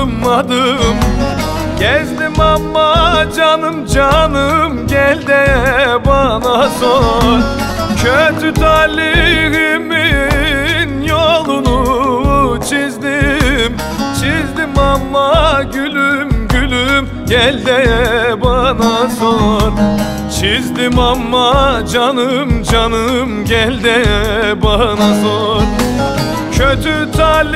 adım adım gezdim ama canım canım gel de bana sor. Kötü talihimin yolunu çizdim çizdim ama gülüm gülüm gel de bana sor. Çizdim ama canım canım gel de bana sor. Kötü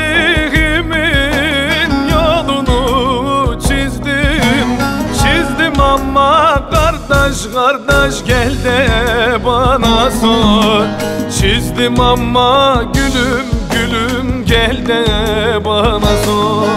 talihimin yolunu çizdim çizdim ama kardeş kardeş gel de bana sor. Çizdim ama gülüm gülüm gel de bana sor.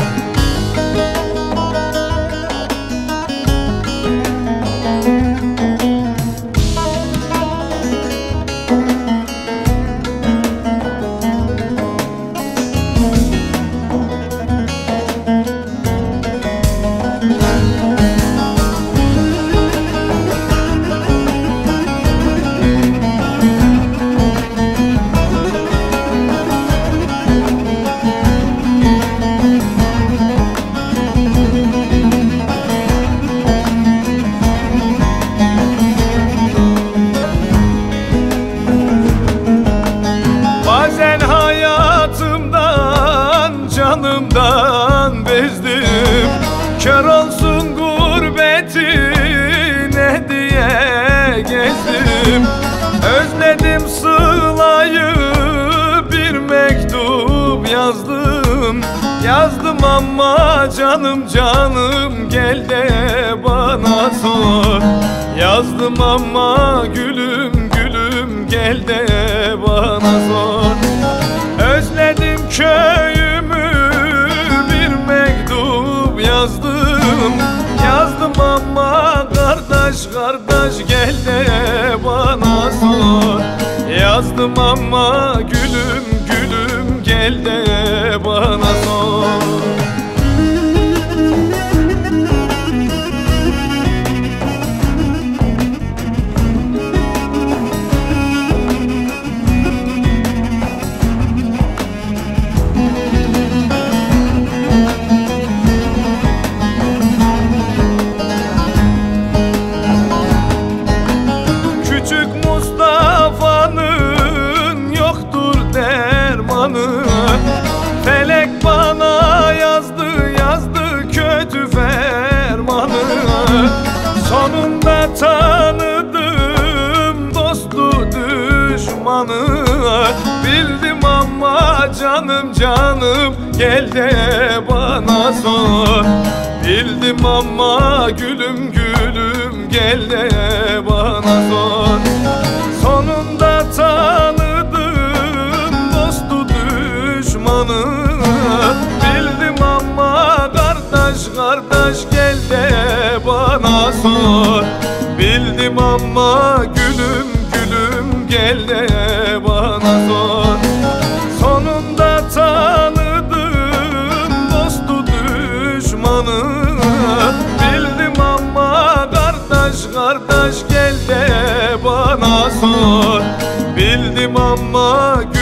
Canımdan bezdim, kör olsun gurbetine diye gezdim. Özledim Sıla'yı, bir mektup yazdım yazdım ama canım canım gel de bana sor. Yazdım ama gülüm gülüm gel de bana sor. Özledim köyümü, bir mektup yazdım yazdım ama kardeş kardeş gel de bana sor. Yazdım ama gülüm gülüm gel de bana sor. Felek bana yazdı yazdı kötü fermanı. Sonunda tanıdım dostu düşmanı. Bildim ama canım canım gel de bana sor. Bildim ama gülüm gülüm gel de bana sor. Sonunda tanıdım dostu düşmanı. Bildim ama kardeş kardeş gel de bana sor. Bildim ama gülüm gülüm gel de bana sor. Sonunda tanıdım dostu düşmanı. Bildim ama kardeş kardeş gel de bana sor. Bildim ama